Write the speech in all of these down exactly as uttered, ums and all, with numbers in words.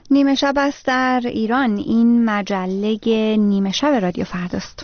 نیمه شب است در ایران. این مجله نیمه شب رادیو فرداست.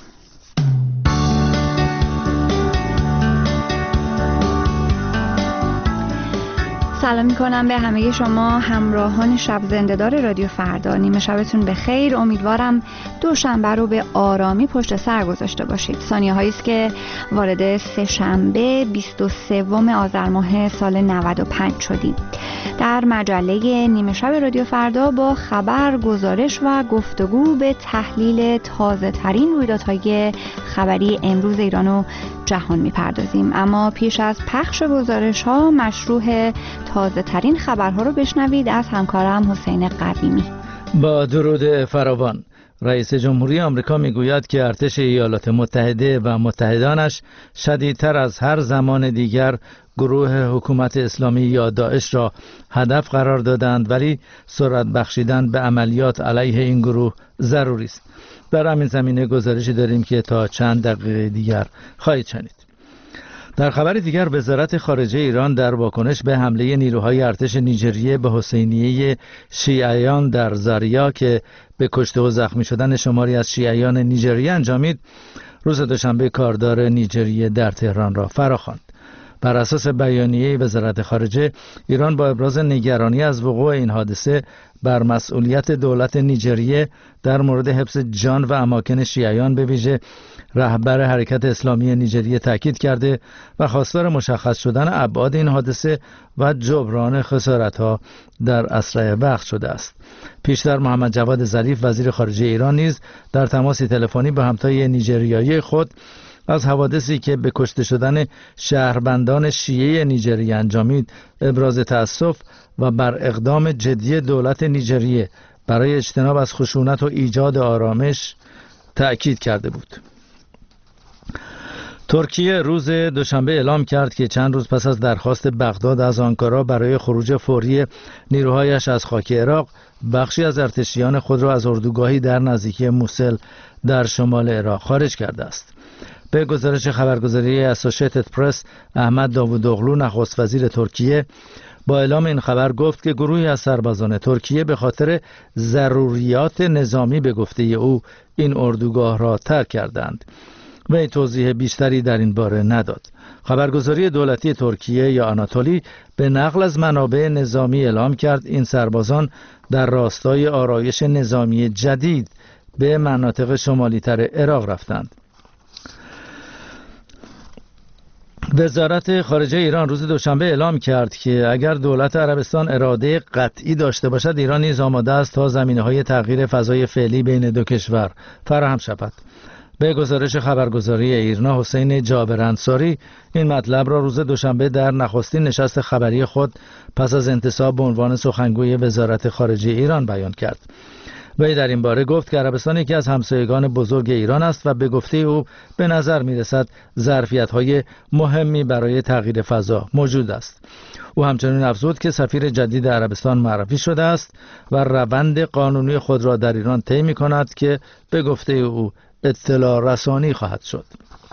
سلام میکنم به همه شما همراهان شب زنده‌دار رادیو فردا. نیمه شبتون بخیر. امیدوارم دوشنبه رو به آرامی پشت سر گذاشته باشید. ثانیه هایی است که وارد سه شنبه بیست و سوم آذر ماه سال نود و پنج شدیم. در مجله نیمه شب رادیو فردا با خبر، گزارش و گفتگو به تحلیل تازه ترین رویدادهای خبری امروز ایران و جهان میپردازیم. اما پیش از پخش گزارش ها مشروع تازه ترین خبرها رو بشنوید از همکارم حسین قویمی. با درود فراوان. رئیس جمهوری آمریکا میگوید که ارتش ایالات متحده و متحدانش شدیدتر از هر زمان دیگر گروه حکومت اسلامی یا داعش را هدف قرار دادند، ولی سرعت بخشیدن به عملیات علیه این گروه ضروری است. در همین زمینه گزارشی داریم که تا چند دقیقه دیگر خواهید شنید. در خبر دیگر، وزارت خارجه ایران در واکنش به حمله نیروهای ارتش نیجریه به حسینیه شیعیان در زاریا که به کشته و زخمی شدن شماری از شیعیان نیجریه انجامید، روز دوشنبه کاردار نیجریه در تهران را فراخواند. بر اساس بیانیه وزارت خارجه، ایران با ابراز نگرانی از وقوع این حادثه بر مسئولیت دولت نیجریه در مورد حفظ جان و اماکن شیعیان به ویژه رهبر حرکت اسلامی نیجریه تاکید کرده و خواستار مشخص شدن ابعاد این حادثه و جبران خسارت‌ها در اسرع وقت شده است. پیشتر محمد جواد ظریف وزیر خارجه ایران نیز در تماسی تلفنی با همتای نیجریایی خود از حوادثی که به کشته شدن شهروندان شیعه نیجریه انجامید ابراز تأسف و بر اقدام جدی دولت نیجریه برای اجتناب از خشونت و ایجاد آرامش تأکید کرده بود. ترکیه روز دوشنبه اعلام کرد که چند روز پس از درخواست بغداد از آنکارا برای خروج فوری نیروهایش از خاک عراق، بخشی از ارتشیان خود را از اردوگاهی در نزدیکی موسل در شمال عراق خارج کرده است. به گزارش خبرگزاری اسوسییتد پرس، احمد داوودوغلو نخست وزیر ترکیه با اعلام این خبر گفت که گروهی از سربازان ترکیه به خاطر ضروریات نظامی به گفته او این اردوگاه را ترک کردند. وی توضیح بیشتری در این باره نداد. خبرگزاری دولتی ترکیه یا آناتولی به نقل از منابع نظامی اعلام کرد این سربازان در راستای آرایش نظامی جدید به مناطق شمالی تر عراق رفتند. وزارت خارجه ایران روز دوشنبه اعلام کرد که اگر دولت عربستان اراده قطعی داشته باشد، ایران نیز آماده است تا زمینه‌های تغییر فضای فعلی بین دو کشور فراهم شود. به گزارش خبرگزاری ایرنا، حسین جابر انصاری این مطلب را روز دوشنبه در نخستین نشست خبری خود پس از انتصاب به عنوان سخنگوی وزارت خارجه ایران بیان کرد. وی در این باره گفت که عربستان یکی از همسایگان بزرگ ایران است و به گفته او به نظر می رسد ظرفیت‌های مهمی برای تغییر فضا موجود است. او همچنین افزود که سفیر جدید عربستان معرفی شده است و روند قانونی خود را در ایران طی می کند که به گفته او اطلاع رسانی خواهد شد.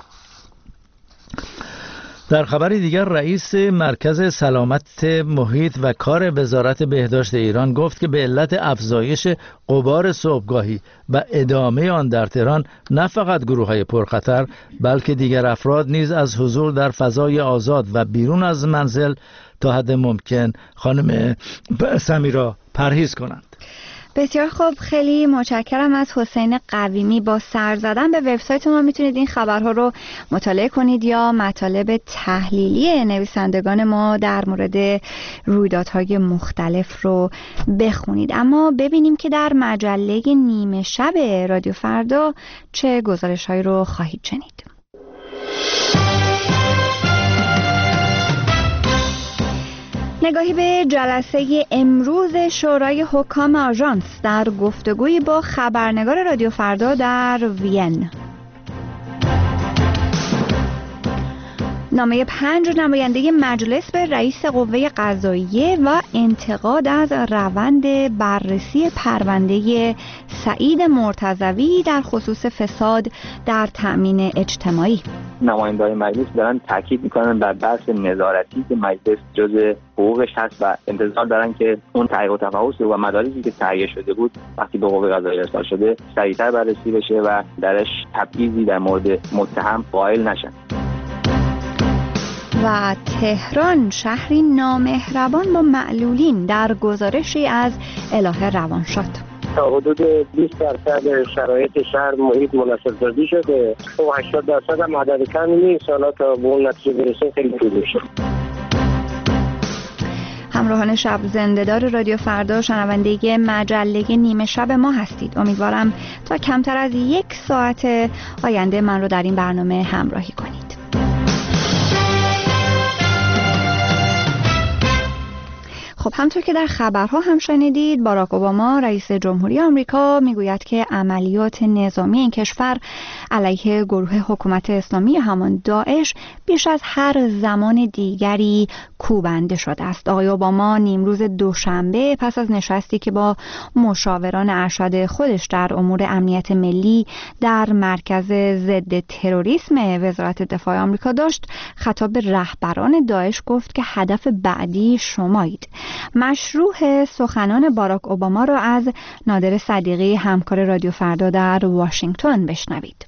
در خبری دیگر، رئیس مرکز سلامت محیط و کار وزارت بهداشت ایران گفت که به علت افزایش غبار صبحگاهی و ادامه آن در تهران، نه فقط گروه‌های پرخطر بلکه دیگر افراد نیز از حضور در فضای آزاد و بیرون از منزل تا حد ممکن خانم سمیرا پرهیز کنند. بسیار خوب، خیلی متشکرم از حسین قویمی. با سر زدن به وبسایت ما میتونید این خبرها رو مطالعه کنید یا مطالب تحلیلی نویسندگان ما در مورد رویدادهای مختلف رو بخونید. اما ببینیم که در مجله نیمه شب رادیو فردا چه گزارش‌هایی رو خواهید شنید. نگاهی به جلسه امروز شورای حکام آژانس در گفتگویی با خبرنگار رادیو فردا در وین. نامه پنج نماینده مجلس به رئیس قوه قضاییه و انتقاد از روند بررسی پرونده سعید مرتضوی در خصوص فساد در تأمین اجتماعی. نمایندگان مجلس دارن تاکید میکنن بر بحث نظارتی که مجلس جزء حقوقش هست و انتظار دارن که اون تحقیق و تفحص و مدارکی که تهیه شده بود وقتی به قوه قضاییه ارسال شده سریعتر بررسی بشه و درش تبعیضی در مورد متهم قائل نشن. و تهران شهری نامهربان با معلولین در گزارشی از الهه روانشاد. تا حدود بیست درصد شرایط شهر محیط مناسب‌سازی شده و هشتاد درصد هم عدد کمی نیست. حالا تا به اون نتیجه برسیم خیلی طول میشه. همراهان شب زنده‌دار رادیو فردا شنونده مجله نیمه شب ما هستید. امیدوارم تا کمتر از یک ساعت آینده من رو در این برنامه همراهی کنید. خب همطور که در خبرها هم شنیدید، باراک اوباما رئیس جمهوری آمریکا میگوید که عملیات نظامی این کشور علیه گروه حکومت اسلامی همان داعش بیش از هر زمان دیگری کوبنده شده است. آقای اوباما نیمروز دوشنبه پس از نشستی که با مشاوران ارشد خودش در امور امنیت ملی در مرکز ضد تروریسم وزارت دفاع آمریکا داشت، خطاب به رهبران داعش گفت که هدف بعدی شمایید. مشروح سخنان باراک اوباما را از نادر صدیقی همکار رادیو فردا در واشنگتن بشنوید.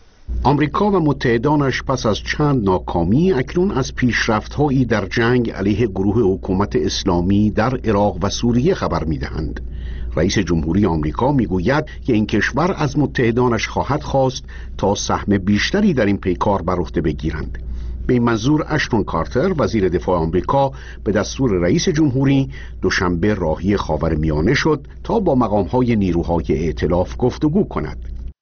آمریکا و متحدانش پس از چند ناکامی اکنون از پیشرفت‌هایی در جنگ علیه گروه حکومت اسلامی در عراق و سوریه خبر می‌دهند. رئیس جمهوری آمریکا میگوید که این کشور از متحدانش خواهد خواست تا سهم بیشتری در این پیکار بر عهده بگیرند. به این منظور اشتون کارتر وزیر دفاع آمریکا به دستور رئیس جمهوری دوشنبه راهی خاورمیانه شد تا با مقام‌های نیروهای ائتلاف گفتگو کند.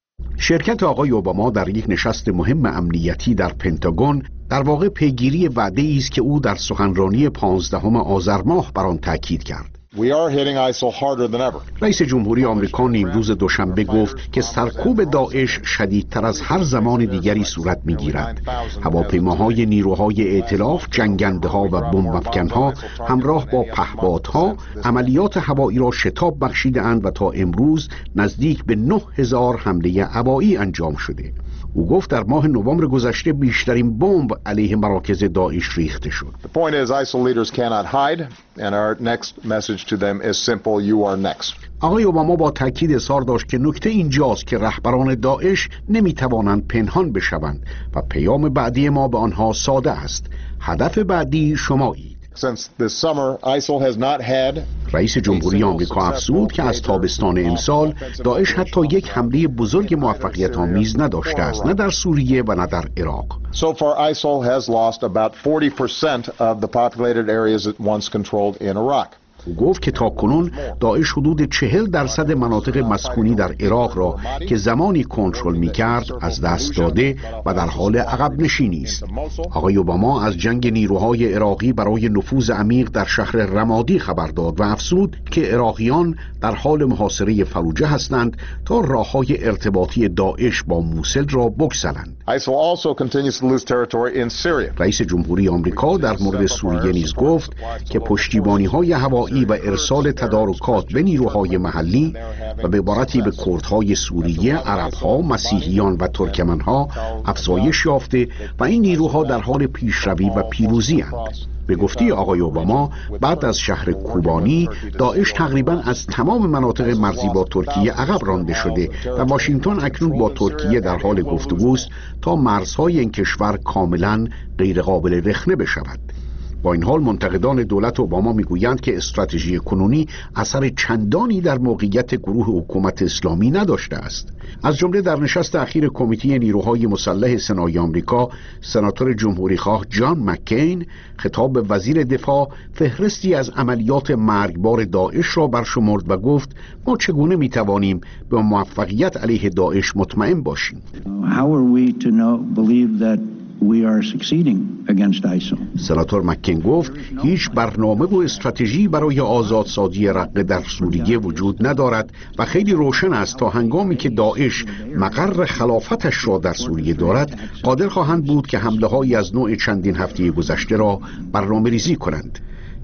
شرکت آقای اوباما در یک نشست مهم امنیتی در پنتاگون در واقع پیگیری وعده‌ای است که او در سخنرانی پانزدهم آذر ماه بر آن تاکید کرد. We are hitting ISIL harder than ever. رئیس جمهوری آمریکا نیمروز دوشنبه گفت که سرکوب داعش شدیدتر از هر زمان دیگری صورت می‌گیرد. هواپیماهای نیروهای ائتلاف، جنگنده‌ها و بمب‌افکن‌ها همراه با پهپادها عملیات هوایی را شتاب بخشیده‌اند و تا امروز نزدیک به نه هزار حمله هوایی انجام شده. او گفت در ماه نوامبر گذشته بیشترین بمب علیه مراکز داعش ریخته شد. The point is ISIL leaders cannot hide and our next message to them is simple: you are next. آقای اوباما با تاکید اظهار داشت که نکته اینجاست که رهبران داعش نمیتوانند پنهان بشوند و پیام بعدی ما به آنها ساده است: هدف بعدی شمایید. Since this summer, ISIL has not had رئیس جمهوری آمریکا افزود که از تابستان امسال داعش حتی یک حمله بزرگ موفقیت آمیز نداشته است، نه در سوریه و نه در عراق. So far ISIL has lost about forty percent of the populated areas it once controlled in Iraq. او گفت که تاکنون داعش حدود چهل درصد مناطق مسکونی در عراق را که زمانی کنترل می‌کرد از دست داده و در حال عقب نشینی است. آقای اوباما از جنگ نیروهای عراقی برای نفوذ عمیق در شهر رمادی خبر داد و افزود که عراقیان در حال محاصره فلوجه هستند تا راه‌های ارتباطی داعش با موصل را بگسلند. ISIL also continues to lose territory in Syria. رئیس جمهوری آمریکا در مورد سوریه نیز گفت که پشتیبانی‌های هوایی و ارسال تدارکات به نیروهای محلی و به عبارتی به کردهای سوریه، عربها، مسیحیان و ترکمنها افزایش یافته و این نیروها در حال پیشروی و پیروزی اند. به گفته آقای اوباما بعد از شهر کوبانی داعش تقریبا از تمام مناطق مرزی با ترکیه عقب رانده شده و واشنگتن اکنون با ترکیه در حال گفتگوست تا مرزهای این کشور کاملا غیر قابل رخنه بشود. با این حال منتقدان دولت اوباما میگویند که استراتژی کنونی اثر چندانی در موقعیت گروه حکومت اسلامی نداشته است. از جمله در نشست اخیر کمیته نیروهای مسلح سنای آمریکا، سناتور جمهوریخواه جان مکین خطاب به وزیر دفاع فهرستی از عملیات مرگبار داعش را برشمرد و گفت ما چگونه میتوانیم به موفقیت علیه داعش مطمئن باشیم؟ How are we to know, believe that we are succeeding against ISIL. سناتور مکین گفت هیچ برنامه و استراتژی برای آزادسازی رقه در سوریه وجود ندارد و خیلی روشن است تا هنگامی که داعش مقر خلافتش را در سوریه دارد قادر خواهند بود که حمله هایی از نوع چندین هفته گذشته را برنامه ریزی کنند.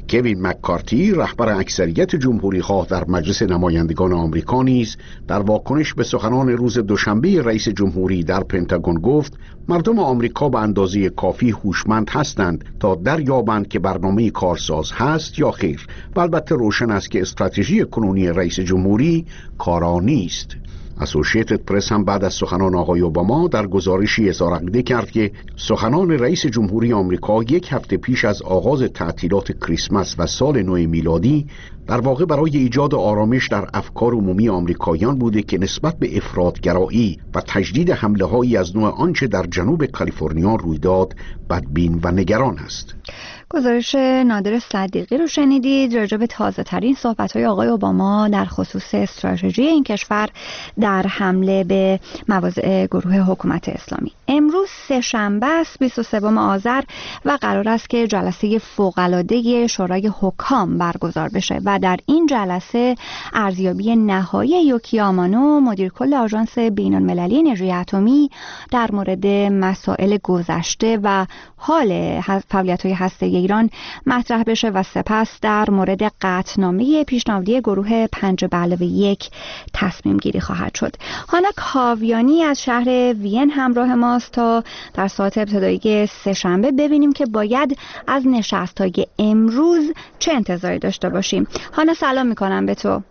کوین مککارتی رهبر اکثریت جمهوری‌خواه در مجلس نمایندگان آمریکا نیز در واکنش به سخنان روز دوشنبه رئیس جمهوری در پنتاگون گفت مردم آمریکا به اندازه کافی هوشمند هستند تا دریابند که برنامه کارساز هست یا خیر و البته روشن است که استراتژی کنونی رئیس جمهوری کارا نیست. اسوشیتد پرس هم بعد از سخنان آقای اوباما در گزارشی اظهار عقیده کرد که سخنان رئیس جمهوری آمریکا یک هفته پیش از آغاز تعطیلات کریسمس و سال نو میلادی در واقع برای ایجاد آرامش در افکار عمومی آمریکاییان بوده که نسبت به افراطگرایی و تجدید حمله‌هایی از نوع آنچه در جنوب کالیفرنیا روی داد بدبین و نگران است. گزارش نادر صدیقی رو شنیدید راجع به تازه ترین صحبت های آقای اوباما در خصوص استراتژی این کشور در حمله به مواضع گروه حکومت اسلامی. امروز سه شنبه است بیست و سوم آذر و قرار است که جلسه فوق‌العاده شورای حکام برگزار بشه و در این جلسه ارزیابی نهایی یوکی آمانو مدیر کل آژانس بین‌المللی انرژی اتمی در مورد مسائل گذشته و حال فعالیت‌های هسته‌ای ایران مطرح بشه و سپس در مورد قطعنامه پیشنهادی گروه پنج به علاوه یک تصمیم گیری خواهد شد. هانا کاویانی از شهر وین همراه ماست تا در ساعت ابتدایی سه شنبه ببینیم که باید از نشست‌های امروز چه انتظاری داشته باشیم. هانا سلام میکنم به تو.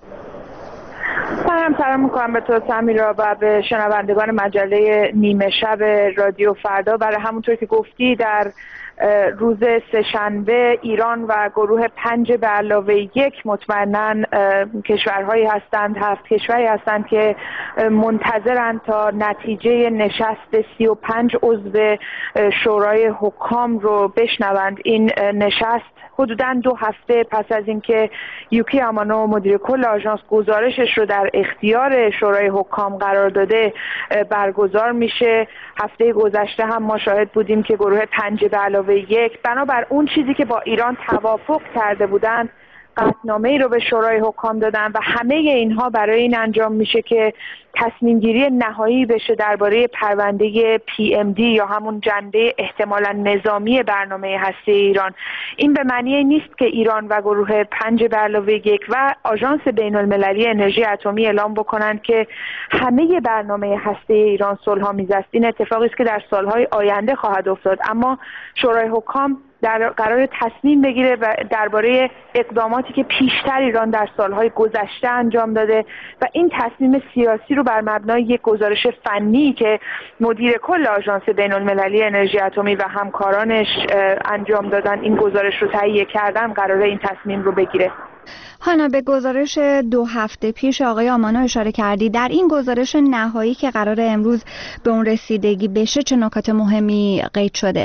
سلام سلام میکنم به تو سمیرا و به شنوندگان مجله نیمه شب رادیو فردا. برای همونطور که گفتی در روز سه‌شنبه ایران و گروه پنج به علاوه یک مطمئناً کشورهایی هستند، هفت کشوری هستند که منتظرند تا نتیجه نشست سی و پنج عضو شورای حکام رو بشنوند. این نشست حدوداً دو هفته پس از اینکه یوکی آمانو مدیر کل آژانس گزارشش رو در اختیار شورای حکام قرار داده برگزار میشه. هفته گذشته هم ما شاهد بودیم که گروه پنج به علاوه یک بنابر اون چیزی که با ایران توافق کرده بودند قطعنامه ای رو به شورای حکام دادن و همه اینها برای این انجام میشه که تصمیم گیری نهایی بشه درباره پرونده پی ام دی یا همون جنبه احتمالاً نظامی برنامه هسته ایران. این به معنی نیست که ایران و گروه پنج به علاوه یک و آژانس بین المللی انرژی اتمی اعلام بکنند که همه برنامه هسته ایران صلح‌آمیز است. این اتفاقی است که در سالهای آینده خواهد افتاد، اما شورای حکام در قرار تصمیم بگیره و درباره اقداماتی که پیشتر ایران در سالهای گذشته انجام داده و این تصمیم سیاسی رو بر مبنای یک گزارش فنی که مدیر کل آژانس بین المللی انرژی اتمی و همکارانش انجام دادن این گزارش رو تهیه کردن قراره این تصمیم رو بگیره. هانا، به گزارش دو هفته پیش آقای آمانو اشاره کردی. در این گزارش نهایی که قرار امروز به اون رسیدگی بشه چه نکات مهمی قید شده؟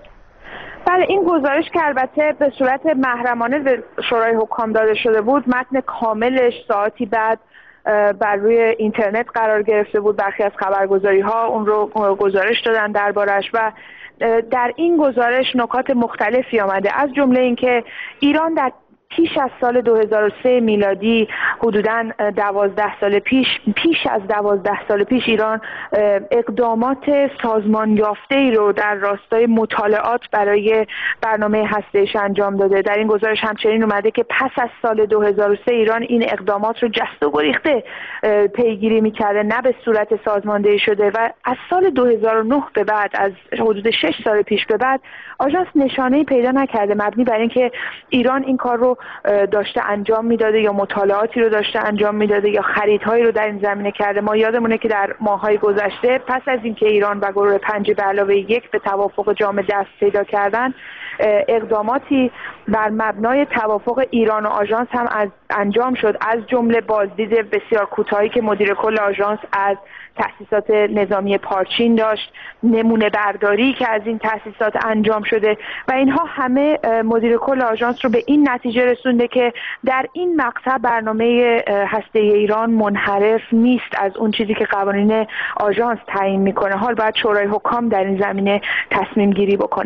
بله، این گزارش که البته به صورت محرمانه به شورای حکام داده شده بود، متن کاملش ساعتی بعد بر روی اینترنت قرار گرفته بود. برخی از خبرگزاری ها اون رو گزارش دادن دربارش و در این گزارش نکات مختلفی آمده، از جمله اینکه ایران در پیش از سال دو هزار و سه میلادی حدوداً دوازده سال پیش پیش از دوازده سال پیش ایران اقدامات سازمان یافته ای رو در راستای مطالعات برای برنامه هسته‌ایش انجام داده. در این گزارش همچنین اومده که پس از سال دو هزار و سه ایران این اقدامات رو جست و گریخته پیگیری می‌کرده، نه به صورت سازماندهی شده و از سال دو هزار و نه به بعد، از حدود شش سال پیش به بعد، آژانس نشانه‌ای پیدا نکرده مبنی بر اینکه ایران این کار رو داشته انجام میداده یا مطالعاتی رو داشته انجام میداده یا خریدهایی رو در این زمینه کرده. ما یادمونه که در ماه‌های گذشته پس از اینکه ایران و گروه پنج به علاوه یک به توافق جامع دست پیدا کردن، اقداماتی بر مبنای توافق ایران و آژانس هم از انجام شد، از جمله بازدید بسیار کوتاهی که مدیر کل آژانس از تأسیسات نظامی پارچین داشت، نمونه برداری که از این تأسیسات انجام شده و اینها همه مدیر کل آژانس رو به این نتیجه رسونده که در این مقطع برنامه هسته‌ای ایران منحرف نیست از اون چیزی که قوانین آژانس تعیین میکنه. حال باید شورای حکام در این زمینه تصمیم گیری بکنه.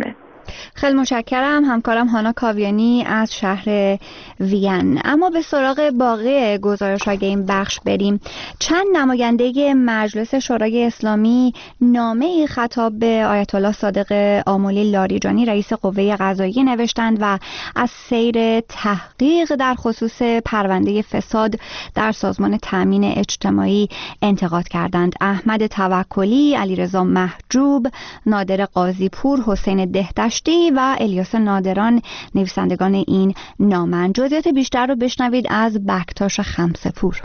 خیلی متشکرم. همکارم هانا کاویانی از شهر وین. اما به سراغ باقی گزارش‌های این بخش بریم. چند نماینده مجلس شورای اسلامی نامه‌ای خطاب به آیت الله صادق آملی لاریجانی رئیس قوه قضاییه نوشتند و از سیر تحقیق در خصوص پرونده فساد در سازمان تأمین اجتماعی انتقاد کردند. احمد توکلی، علیرضا محجوب، نادر قاضی‌پور، حسین دهدشتی و الیاس نادران نویسندگان این نامه. جزئیات بیشتر رو بشنوید از بکتاش خمسه‌پور.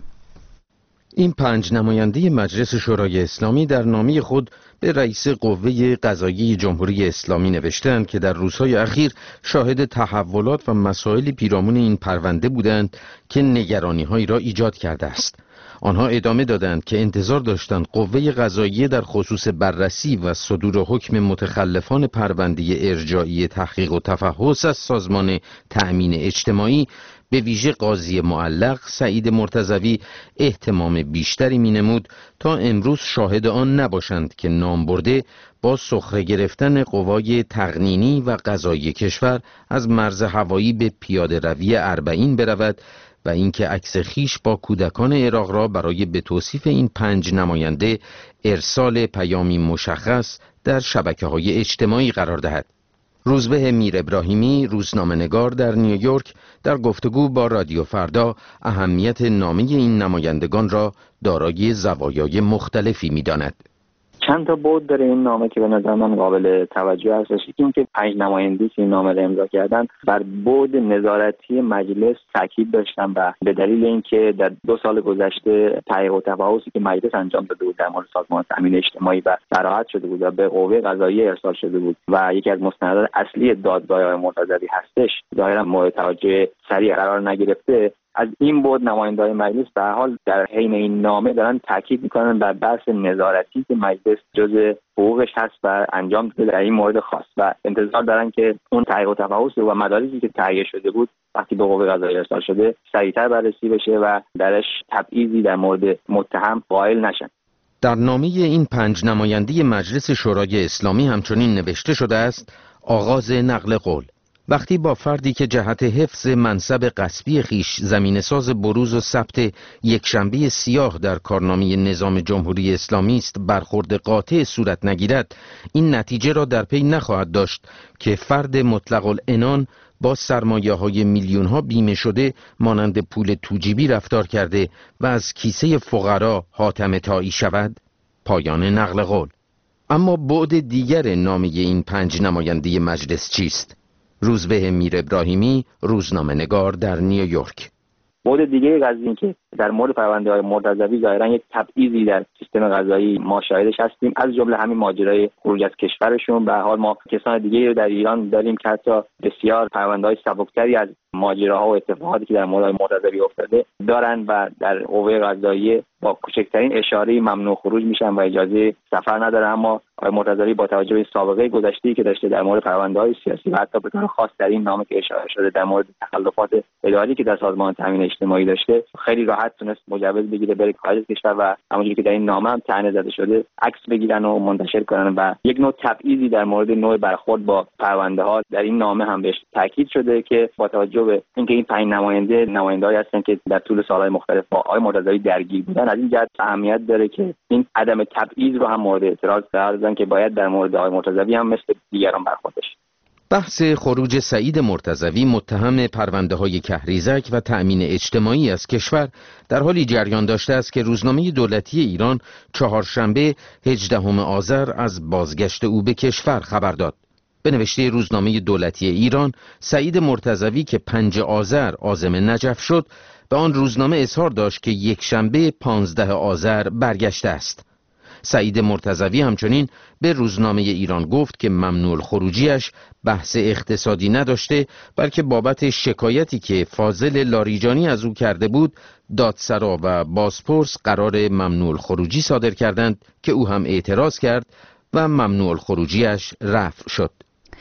این پنج نماینده مجلس شورای اسلامی در نامه خود به رئیس قوه قضاییه جمهوری اسلامی نوشتند که در روزهای اخیر شاهد تحولات و مسائل پیرامون این پرونده بودند که نگرانی‌هایی را ایجاد کرده است. آنها ادامه دادند که انتظار داشتند قوه قضاییه در خصوص بررسی و صدور حکم متخلفان پرونده ارجاعی تحقیق و تفحص از سازمان تأمین اجتماعی به ویژه قاضی معلق سعید مرتضوی اهتمام بیشتری می‌نمود تا امروز شاهد آن نباشند که نامبرده با سخره گرفتن قوای تقنینی و قضایی کشور از مرز هوایی به پیاده روی اربعین برود و اینکه عکس خیش با کودکان عراق را برای به توصیف این پنج نماینده ارسال پیامی مشخص در شبکه‌های اجتماعی قرار دهد. روزبه میر ابراهیمی، روزنامه‌نگار در نیویورک، در گفتگو با رادیو فردا اهمیت نامه این نمایندگان را دارای زوایای مختلفی می‌داند. چند تا بود داره این نامه که به نظر من قابل توجه هستش. این که پنج نماینده که این نامه را امضا کردن بر بود نظارتی مجلس تاکید داشتن و به دلیل اینکه در دو سال گذشته تحقیق و تفحصی که مجلس انجام داده بود در مورد سازمان تأمین اجتماعی و صراحت شده بود و به قوه قضاییه ارسال شده بود و یکی از مستندات اصلی دادگاه آقای مرتضوی هستش، ظاهرا مورد توجه سریع قرار نگرفته. از این بود نماینده‌های مجلس به هر حال در حین این نامه دارن تاکید میکنن بر بحث نظارتی که مجلس جزء حقوقش هست و انجام داده در این مورد خاص و انتظار دارن که اون تحقیق و تفحص و مدارکی که تهیه شده بود وقتی به قوه قضاییه ارسال شده سریعتر بررسی بشه و درش تبعیضی در مورد متهم قائل نشن. در نامه این پنج نماینده مجلس شورای اسلامی همچنین نوشته شده است: آغاز نقل قول. وقتی با فردی که جهت حفظ منصب غصبی خیش زمینه‌ساز بروز و ثبت یکشنبه سیاه در کارنامه نظام جمهوری اسلامی است برخورد قاطع صورت نگیرد، این نتیجه را در پی نخواهد داشت که فرد مطلق العنان با سرمایه‌های میلیون‌ها بیمه شده مانند پول توجیبی رفتار کرده و از کیسه فقرا حاتم طایی شود. پایان نقل قول. اما بعد دیگر نامه این پنج نماینده مجلس چیست؟ روزبه میر ابراهیمی، روزنامه‌نگار در نیویورک. بعد دیگه قضیه این که در مورد پرونده های مرتضوی ظاهرا یک تبعیضی در سیستم قضایی ما شاهدش هستیم، از جمله همین ماجرای خروج از کشورشون. به هر حال ما کسان دیگه رو در ایران داریم که حتی بسیار پرونده های سبکتری از ماجراها و اتفاقاتی که در مورد مرتضوی افتاده دارن و در قوه قضاییه با کوچکترین اشاره ممنوع خروج میشن و اجازه سفر ندارن. اما آقای مرتضوی با توجه به سابقه گذشته‌ای که داشته در مورد پرونده‌های سیاسی و حتی به طور خاص در این نامه که اشاره شده در مورد تخلفات اداری که در سازمان تأمین اجتماعی داشته، خیلی راحت تونست مجوز بگیره بره خارج کشور و همونجوری که در این نامه هم طعنه زده شده عکس بگیرن و منتشر کنن و یک نوع تبعیضی در مورد نوع برخورد با پرونده‌ها در این نامه هم بهش تاکید شده که با توجه به اینکه این پنج نماینده نماینده‌ای هستن که در طول سال‌های مختلف با آقای مرتضوی درگیر بودن، از این جهت اهمیت داره که این عدم تبعیض رو هم مورد اعتراض قرار دادن که باید در مورد آقای مرتضوی هم مثل دیگران برخورد بشه. بحث خروج سعید مرتضوی متهم پرونده‌های کهریزک و تأمین اجتماعی از کشور در حالی جریان داشته است که روزنامه دولتی ایران چهارشنبه هجدهم آذر از بازگشت او به کشور خبر داد. به نوشته روزنامه دولتی ایران، سعید مرتضوی که پنج آذر عازم نجف شد، به آن روزنامه اظهار داشت که یک شنبه پانزده آذر برگشته است. سعید مرتضوی همچنین به روزنامه ایران گفت که ممنوع الخروجیش بحث اقتصادی نداشته، بلکه بابت شکایتی که فاضل لاریجانی از او کرده بود، دادسرا و بازپرس قرار ممنوع الخروجی صادر کردند که او هم اعتراض کرد و ممنوع الخروجیش رفع شد.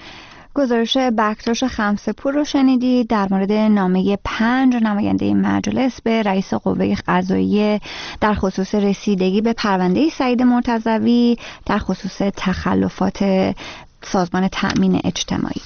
گزارش بکتاش خمسه‌پور رو شنیدید در مورد نامه پنج نماینده مجلس به رئیس قوه قضاییه در خصوص رسیدگی به پرونده سعید مرتضوی در خصوص تخلفات سازمان تأمین اجتماعی.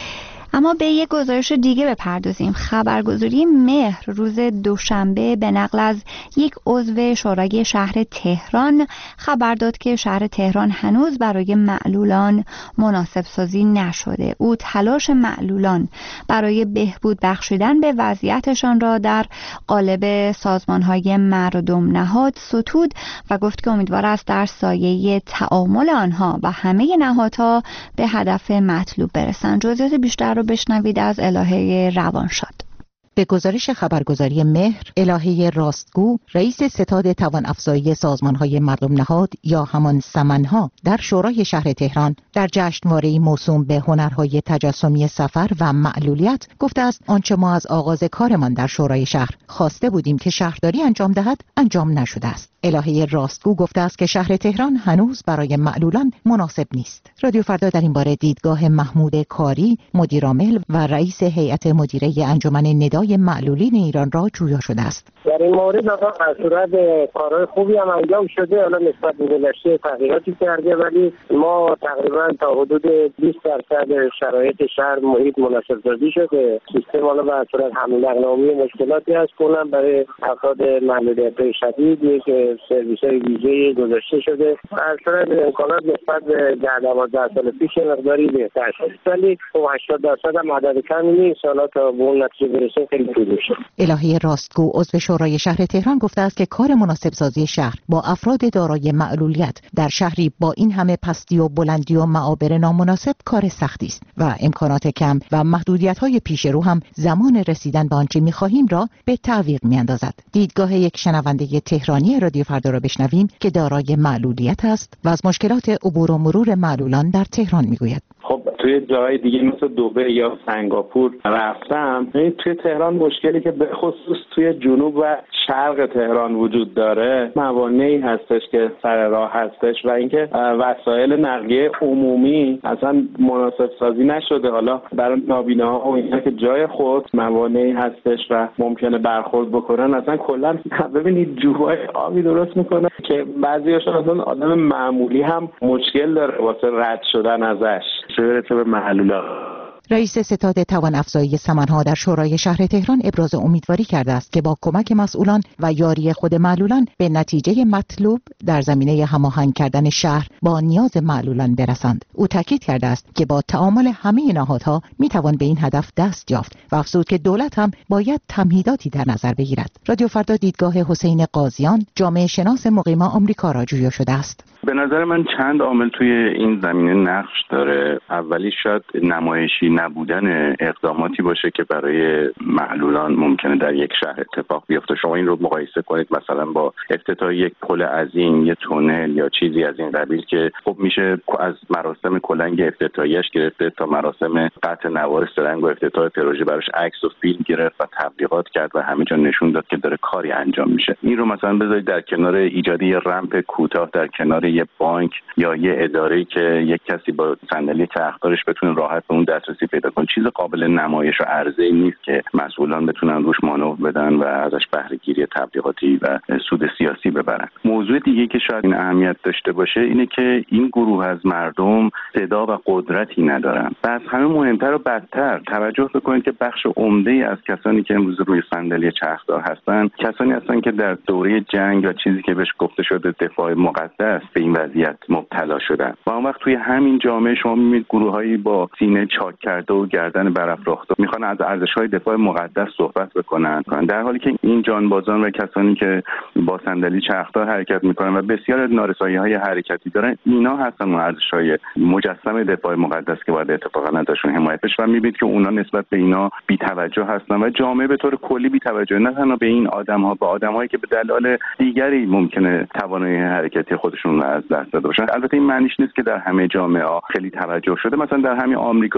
اما به یک گزارش دیگه بپردازیم. خبرگزاری مهر روز دوشنبه به نقل از یک عضو شورای شهر تهران خبر داد که شهر تهران هنوز برای معلولان مناسب سازی نشده. او تلاش معلولان برای بهبود بخشیدن به وضعیتشان را در قالب سازمان‌های مردم نهاد ستود و گفت که امیدوار است در سایه تعامل آنها و همه نهادها به هدف مطلوب برسند. جزئیات بیشتر رو بشنوید از الهه روانشاد. به گزارش خبرگزاری مهر، الهه راستگو، رئیس ستاد توان افزایی سازمان‌های مردم نهاد یا همان سمنها در شورای شهر تهران در جشنواره‌ای موسوم به هنرهای تجسمی سفر و معلولیت گفته است آنچه ما از آغاز کارمان در شورای شهر خواسته بودیم که شهرداری انجام دهد انجام نشده است. الهه راستگو گفته است که شهر تهران هنوز برای معلولان مناسب نیست. رادیو فردا در این باره دیدگاه محمود کاری، مدیرعامل و رئیس هیئت مدیره انجمن ندای معلولین ایران را جویا شده است. در این مورد آقا صورت کارهای خوبی هم انجام شده، حالا نسبت به گذشته تغییراتی کرده، ولی ما تقریبا تا حدود بیست درصد شرایط شهر محیط مناسب سازی شده. سیستم حالا به صورت حمل نقل مشکلاتی هست کنم برای افراد معلولیت شدید یک سرویس‌های ویژه‌ای گذاشته شده. در صورت امکانات نسبت به ده دوازده سال پیش مقداری بهتر شده، ولی هشتاد درصد هم عدد کمی نیست. حالا تا به اون نتیجه برسیم خیلی طول می‌کشه. الهه راستگو عضو شورای شهر تهران گفته است که کار مناسب سازی شهر با افراد دارای معلولیت در شهری با این همه پستی و بلندی و معابر نامناسب کار سختی است و امکانات کم و محدودیت‌های پیش رو هم زمان رسیدن به آنچه می‌خواهیم را به تعویق می‌اندازد. دیدگاه یک شنونده تهرانی رادیو فردا را بشنویم که دارای معلولیت است و از مشکلات عبور و مرور معلولان در تهران می‌گوید. خب توی جای دیگه مثل دبی یا سنگاپور رفتم، توی تهران مشکلی که به خصوص توی جنوب و شرق تهران وجود داره موانعی هستش که سر راه هستش و اینکه وسایل نقلیه عمومی اصلا مناسب سازی نشده. حالا برای نابیناها و اینا که جای خود موانعی هستش و ممکنه برخورد بکنن، اصلا کلا ببینید جوهای آبی درست میکنه که بعضیاشون اصلا آدم معمولی هم مشکل داره واسه رد شدن ازش، چه برسه به معلولا. رئیس ستاد توان افزایی سمنها در شورای شهر تهران ابراز امیدواری کرده است که با کمک مسئولان و یاری خود معلولان به نتیجه مطلوب در زمینه هماهنگ کردن شهر با نیاز معلولان برسند. او تاکید کرده است که با تعامل همه نهادها میتوان به این هدف دست یافت و افزود که دولت هم باید تمهیداتی در نظر بگیرد. رادیو فردا دیدگاه حسین قاضیان، جامعه شناس مقیم آمریکا را جویا شده است. به نظر من چند عامل توی این زمینه نقش داره. اولی شاید نمایشی نبودن اقداماتی باشه که برای معلولان ممکنه در یک شهر اتفاق بیفته. شما این رو مقایسه کنید مثلا با افتتاح یک پل عظیم، یک تونل یا چیزی از این قبیل که خب میشه از مراسم کلنگ افتتاحیش گرفته تا مراسم قطع نوار سرنگ و افتتاح پروژه براش عکس و فیلم گرفت و تبلیغات کرد و همه جا نشون داد که داره کاری انجام میشه. این رو مثلا بذارید در کنار ایجاد یه رمپ کوتاه در کنار یه بانک یا یه اداره‌ای که یک کسی با صندلی چرخدارش بتونه راحت به اون دسترسی پیدا کنه. چیز قابل نمایش و عرضه‌ای نیست که مسئولان بتونن روش مانور بدن و ازش بهره گیری تبلیغاتی و سود سیاسی ببرن. موضوع دیگه که شاید این اهمیت داشته باشه اینه که این گروه از مردم صدا و قدرتی ندارن. و از همه مهمتر و بدتر توجه بکنید که بخش عمده‌ای از کسانی که امروز روی صندلی چرخدار هستن کسانی هستن که در دوره جنگ و چیزی که بهش گفته شده دفاع مقدس به این وضعیت مبتلا شدن. و اون وقت توی همین جامعه شما می‌بینید گروه‌هایی با سینه چاک کرده و گردن برافراخته میخوان از ارزش‌های دفاع مقدس صحبت بکنن، در حالی که این جانبازان و کسانی که با صندلی چرخدار حرکت میکنن و بسیار از نارسایی‌های حرکتی دارن، اینا هستن اون ارزش‌های مجسم دفاع مقدس که باید اتفاقا ازشون حمایت بشه. و می‌بینید که اونا نسبت به اینا بی‌توجه هستن و جامعه به طور کلی بی‌توجه، نه تنها به این آدم‌ها، به آدم‌هایی که به دلایل دیگری ممکنه توانایی حرکتی خودشون رو از دست داده باشن. البته این معنیش نیست که در همه جامعه‌ها خیلی توجه شده. مثلا در همین آمریکا هم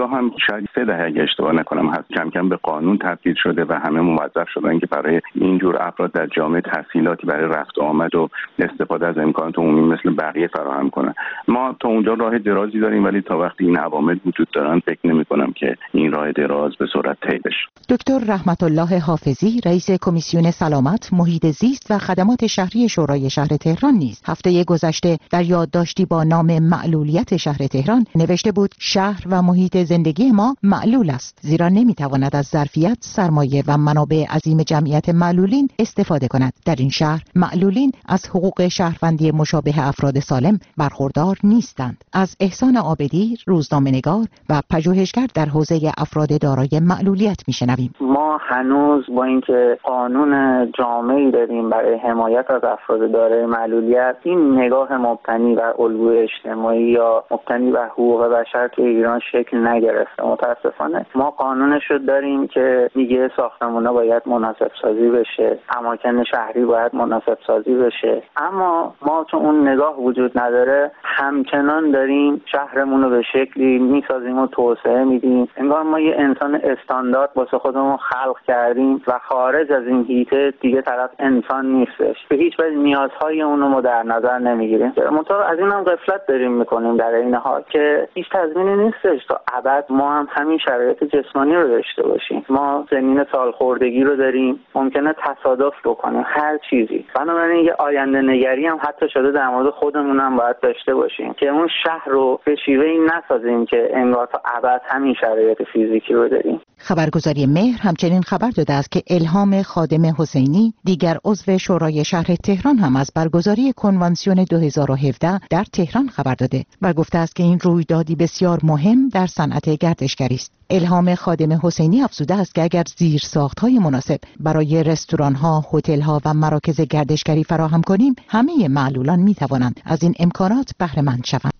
شاید سه دهه اگه اشتباه نکنم هست کم کم به قانون تبدیل شده و همه موظف شدن که برای اینجور افراد در جامعه تسهیلاتی برای رفت و آمد و استفاده از امکانات عمومی مثل بقیه فراهم کنن. ما تا اونجا راه درازی داریم، ولی تا وقتی این عوامل وجود دارن فکر نمی کنم که این راه دراز به سرعت طی بشه. دکتر رحمت الله حافظی رئیس کمیسیون سلامت، محیط زیست و خدمات شهری شورای شهر تهران نیز هفته گذشته در یادداشتی با نام معلولیت شهر تهران نوشته بود شهر و محیط زندگی ما معلول است، زیرا نمیتواند از ظرفیت، سرمایه و منابع عظیم جمعیت معلولین استفاده کند. در این شهر معلولین از حقوق شهروندی مشابه افراد سالم برخوردار نیستند. از احسان عابدی، روزنامه‌نگار و پژوهشگر در حوزه افراد دارای معلولیت میشنویم. ما هنوز با اینکه قانون جامعی داریم برای حمایت از افراد دارای معلولیت، این نگاه مبتنی بر الگوی اجتماعی یا مبتنی بر حقوق بشر تو ایران شکل نگرفته. متاسفانه ما قانونش رو داریم که میگه ساختمان‌ها باید مناسب سازی بشه، اماکن شهری باید مناسب سازی بشه، اما ما چون اون نگاه وجود نداره همچنان داریم شهرمون رو به شکلی میسازیم و توسعه میدیم انگار ما یه انسان استاندارد واسه خودمون خلق کردیم و خارج از این حیطه دیگه طرف انسان نیستش. به هیچ وجه نیازهای اونو ما در نظر نمیگیریم. منتها از این هم غفلت داریم میکنیم در این حال که هیچ تضمینی نیستش تا ابد ما هم همین شرایط جسمانی رو داشته باشیم. ما سنین سالخوردگی رو داریم، ممکنه تصادف بکنیم، هر چیزی. بنابراین یه آینده نگری هم حتی شده در مورد خودمون هم باید داشته باشیم که اون شهر رو به شیوهی نسازیم که انگار تا ابد همین شرایط فیزیکی رو داریم. خبرگزاری مهر همچنین خبر داده است که الهام خادم حسینی، دیگر عضو شورای شهر تهران، هم از برگزاری کنوانسیون دو هزار و هفده در تهران خبر داده و گفته است که این رویدادی بسیار مهم در صنعت گردشگری است. الهام خادم حسینی افزوده است که اگر زیرساخت‌های مناسب برای رستوران‌ها، هتل‌ها و مراکز گردشگری فراهم کنیم، همه معلولان می‌توانند از این امکانات بهره مند شوند.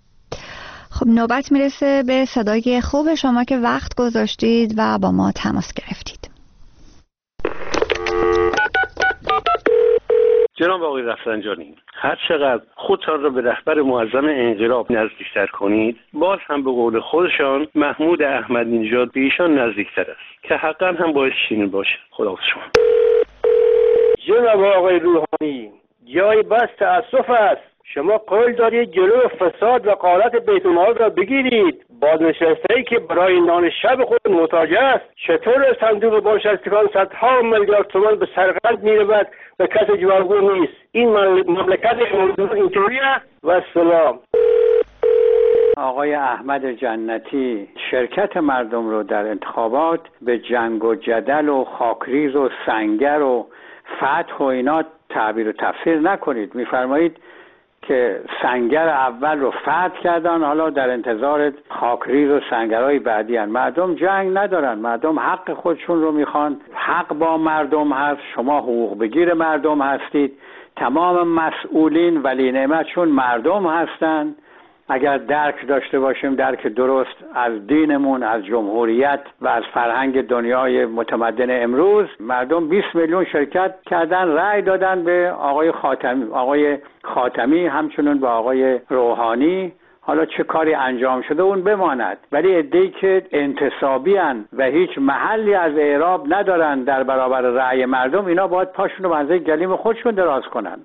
خب نوبت میرسه به صدای خوب شما که وقت گذاشتید و با ما تماس گرفتید. جناب آقای رفسنجانی، هر چقدر خودتان را به رهبر معظم انقلاب نزدیکتر کنید، باز هم به قول خودشان محمود احمدی نژاد به ایشان نزدیکتر است که حقا هم باعث شیرین باشه. خداحافظ شما. جناب آقای روحانی، جای بس تأسف است. شما قول دارید جلو فساد و غارت بیت المال را بگیرید. بازنشسته‌ای که برای نان شب خود محتاج است چطور صندوق بازنشستگان صدها میلیارد تومان به سرقت می‌رود و کسی جوابگو نیست؟ این مملکت اینطوری است. و سلام. آقای احمد جنتی شرکت مردم رو در انتخابات به جنگ و جدل و خاکریز و سنگر و فتح و اینا تعبیر و تفسیر نکنید. می‌فرمایید که سنگر اول رو فتح کردن، حالا در انتظار خاکریز و سنگرهای بعدی هن. مردم جنگ ندارن، مردم حق خودشون رو میخوان. حق با مردم هست، شما حقوق بگیر مردم هستید. تمام مسئولین ولی نعمتشون مردم هستن. اگر درک داشته باشیم، درک درست از دینمون، از جمهوریت و از فرهنگ دنیای متمدن امروز، مردم بیست میلیون شرکت کردن، رأی دادن به آقای خاتمی آقای خاتمی همچنین به آقای روحانی. حالا چه کاری انجام شده اون بماند، ولی عده‌ای که انتصابی ان و هیچ محلی از اعراب ندارن در برابر رأی مردم، اینا باید پاشون رو به اندازه گلیم خودشون دراز کنن.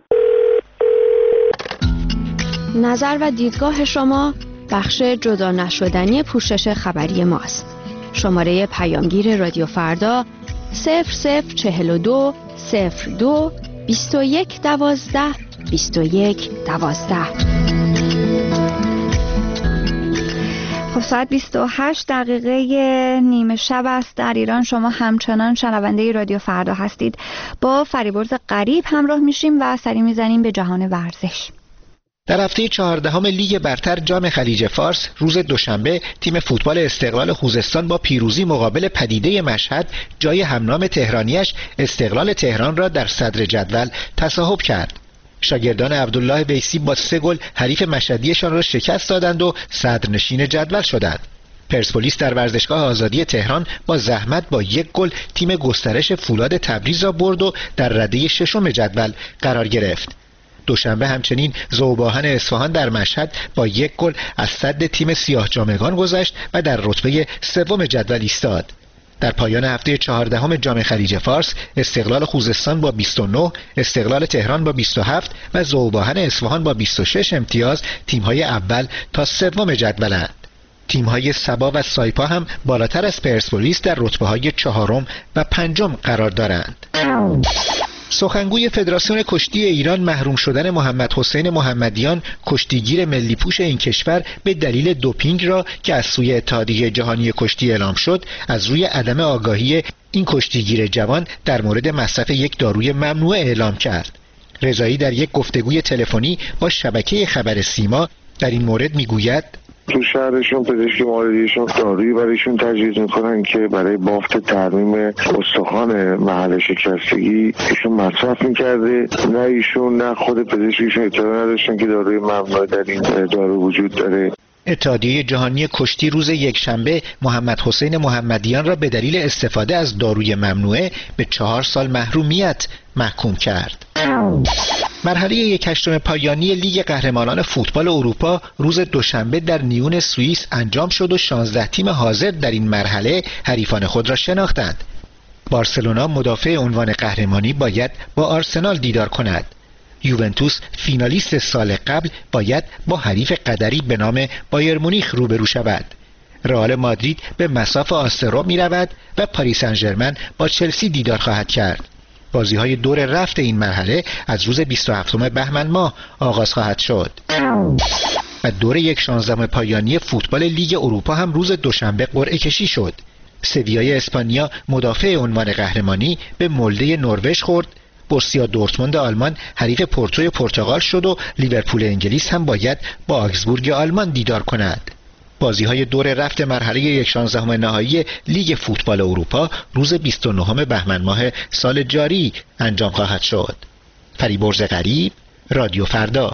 نظر و دیدگاه شما بخش جدا نشدنی پوشش خبری ماست. شماره پیامگیر رادیو فردا صفر صفر چهل و دو صفر دو بیست و یک دوازده بیست و یک دوازده. خب ساعت بیست و هشت دقیقه نیمه شب است در ایران. شما همچنان شنونده رادیو فردا هستید. با فریبرز غریب همراه میشیم و سری میزنیم به جهان ورزش. در هفته چهاردهم لیگ برتر جام خلیج فارس روز دوشنبه تیم فوتبال استقلال خوزستان با پیروزی مقابل پدیده مشهد جای همنام تهرانیش استقلال تهران را در صدر جدول تصاحب کرد. شاگردان عبدالله ویسی با سه گل حریف مشهدیشان را شکست دادند و صدرنشین جدول شدند. پرسپولیس در ورزشگاه آزادی تهران با زحمت با یک گل تیم گسترش فولاد تبریز را برد و در رده ششم جدول قرار گرفت. دوشنبه همچنین ذوباهن اصفهان در مشهد با یک گل از سد تیم سیاه جامگان گذشت و در رتبه سوم جدول ایستاد. در پایان هفته چهاردهم جام خلیج فارس، استقلال خوزستان با بیست و نه، استقلال تهران با بیست و هفت و ذوباهن اصفهان با بیست و شش امتیاز تیم‌های اول تا سوم جدولند. تیم‌های سبا و سایپا هم بالاتر از پرسپولیس در رتبه‌های چهارم و پنجم قرار دارند. سخنگوی فدراسیون کشتی ایران محروم شدن محمد حسین محمدیان کشتیگیر ملی پوش این کشور به دلیل دوپینگ را که از سوی اتحادیه جهانی کشتی اعلام شد از روی عدم آگاهی این کشتیگیر جوان در مورد مصرف یک داروی ممنوع اعلام کرد. رضایی در یک گفتگوی تلفنی با شبکه خبر سیما در این مورد میگوید تو شهرشون پزشکی مالیشون دارویی برایشون تجویز میکنن که برای بافت ترمیم استخوان محل شکستگی ایشون مصرف میکرده. نه ایشون نه خود پزشکیشون اطلاع نداشتن که داروی ممنوع در این دارو وجود داره. اتحادیه جهانی کشتی روز یکشنبه محمد حسین محمدیان را به دلیل استفاده از داروی ممنوعه به چهار سال محرومیت محکوم کرد. مرحله یک هشتم پایانی لیگ قهرمانان فوتبال اروپا روز دوشنبه در نیون سوئیس انجام شد و شانزده تیم حاضر در این مرحله حریفان خود را شناختند. بارسلونا مدافع عنوان قهرمانی باید با آرسنال دیدار کند. یوونتوس فینالیست سال قبل باید با حریف قدری به نام بایر مونیخ روبرو شود. رئال مادرید به مصاف آسترو می رود و پاریس سن ژرمن با چلسی دیدار خواهد کرد. بازی های دور رفت این مرحله از روز بیست و هفتم بهمن ماه آغاز خواهد شد. و دور یک شانزدهم پایانی فوتبال لیگ اروپا هم روز دوشنبه قرعه کشی شد. سویای اسپانیا مدافع عنوان قهرمانی به مولده نروژ خورد. بورسیا دورتموند آلمان حریف پورتوی پرتغال شد و لیورپول انگلیس هم باید با آگزبورگ آلمان دیدار کند. بازی‌های دور رفت مرحله یک شانزدهم نهایی لیگ فوتبال اروپا روز بیست و نهم بهمن ماه سال جاری انجام خواهد شد. فریبرز غریب، رادیو فردا.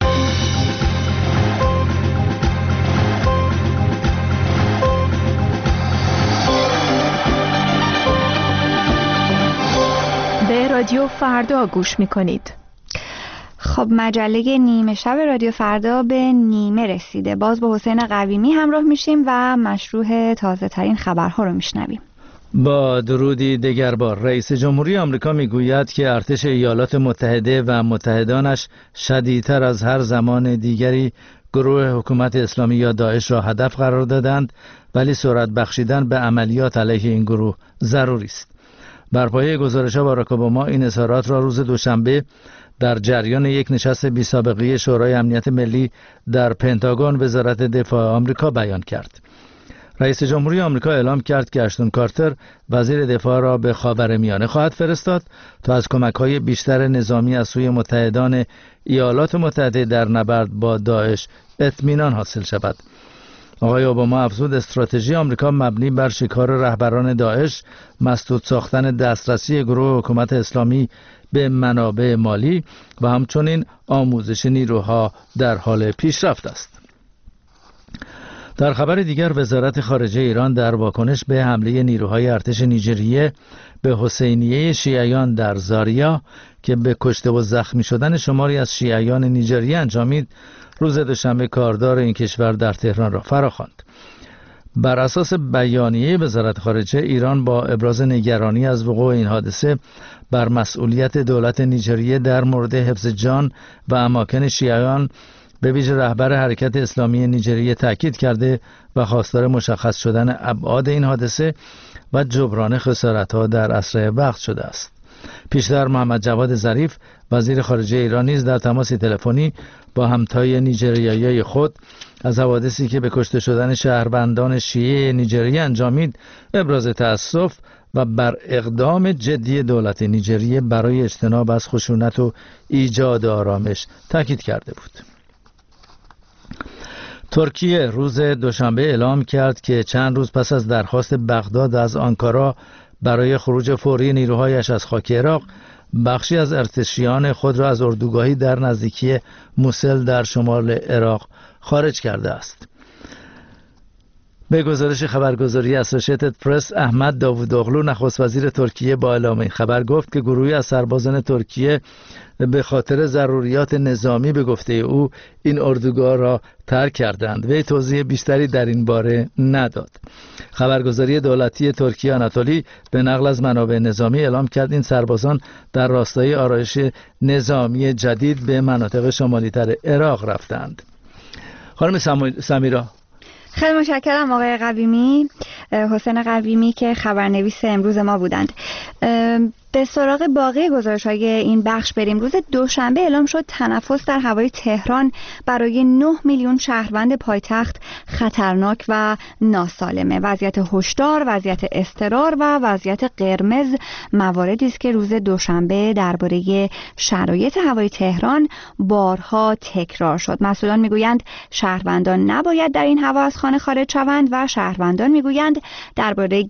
به رادیو فردا گوش می‌کنید. خب مجله نیمه شب رادیو فردا به نیمه رسیده. باز با حسین قویمی همراه میشیم و مشروح تازه ترین خبرها رو میشنویم. با درودی دگر بار، رئیس جمهوری آمریکا میگوید که ارتش ایالات متحده و متحدانش شدیدتر از هر زمان دیگری گروه حکومت اسلامی یا داعش را هدف قرار دادند، ولی سرعت بخشیدن به عملیات علیه این گروه ضروری است. بر پایه گزارش‌ها باراک اوباما این اظهارات را روز دوشنبه در جریان یک نشست بی‌سابقه شورای امنیت ملی در پنتاگون وزارت دفاع آمریکا بیان کرد. رئیس جمهوری آمریکا اعلام کرد که اشتون کارتر وزیر دفاع را به خاورمیانه خواهد فرستاد تا از کمک‌های بیشتر نظامی از سوی متحدان ایالات متحده در نبرد با داعش اطمینان حاصل شود. آقای اوباما افزود استراتژی آمریکا مبنی بر شکار رهبران داعش، مسدود ساختن دسترسی گروه حکومت اسلامی به منابع مالی و همچنین آموزش نیروها در حال پیشرفت است. در خبر دیگر، وزارت خارجه ایران در واکنش به حمله نیروهای ارتش نیجریه به حسینیه شیعیان در زاریا که به کشته و زخمی شدن شماری از شیعیان نیجریه انجامید، روز دوشنبه کاردار این کشور در تهران را فراخواند. بر اساس بیانیه وزارت خارجه، ایران با ابراز نگرانی از وقوع این حادثه بر مسئولیت دولت نیجریه در مورد حفظ جان و اماکن شیعیان به ویژه رهبر حرکت اسلامی نیجریه تاکید کرده و خواستار مشخص شدن ابعاد این حادثه و جبران خسارت‌ها در اسرع وقت شده است. پیشتر محمد جواد ظریف وزیر خارجه ایران نیز در تماس تلفنی با همتای نیجریایی خود از حوادثی که به کشته شدن شهروندان شیعه نیجریه انجامید ابراز تأسف و بر اقدام جدی دولت نیجریه برای اجتناب از خشونت و ایجاد آرامش تاکید کرده بود. ترکیه روز دوشنبه اعلام کرد که چند روز پس از درخواست بغداد از آنکارا برای خروج فوری نیروهایش از خاک عراق، بخشی از ارتشیان خود را از اردوگاهی در نزدیکی موسل در شمال عراق خارج کرده است. به گزارش خبرگزاری اسوسییتد پرس، احمد داوودوغلو نخست وزیر ترکیه با اعلام این خبر گفت که گروهی از سربازان ترکیه به خاطر ضروریات نظامی به گفته او این اردوگاه را ترک کردند. وی توضیح بیشتری در این باره نداد. خبرگزاری دولتی ترکیه آناتولی به نقل از منابع نظامی اعلام کرد این سربازان در راستای آرایش نظامی جدید به مناطق شمالی تر عراق رفتند. خانم سمیرا، خیلی متشکرم آقای قویمی، حسین قویمی که خبرنویس امروز ما بودند. به سراغ باقی گزارش‌های این بخش بریم. روز دوشنبه اعلام شد تنفس در هوای تهران برای نه میلیون شهروند پایتخت خطرناک و ناسالمه. وضعیت هشدار، وضعیت اضطرار و وضعیت قرمز مواردی است که روز دوشنبه درباره شرایط هوای تهران بارها تکرار شد. مسئولان میگویند شهروندان نباید در این هوا از خانه خارج شوند و شهروندان میگویند درباره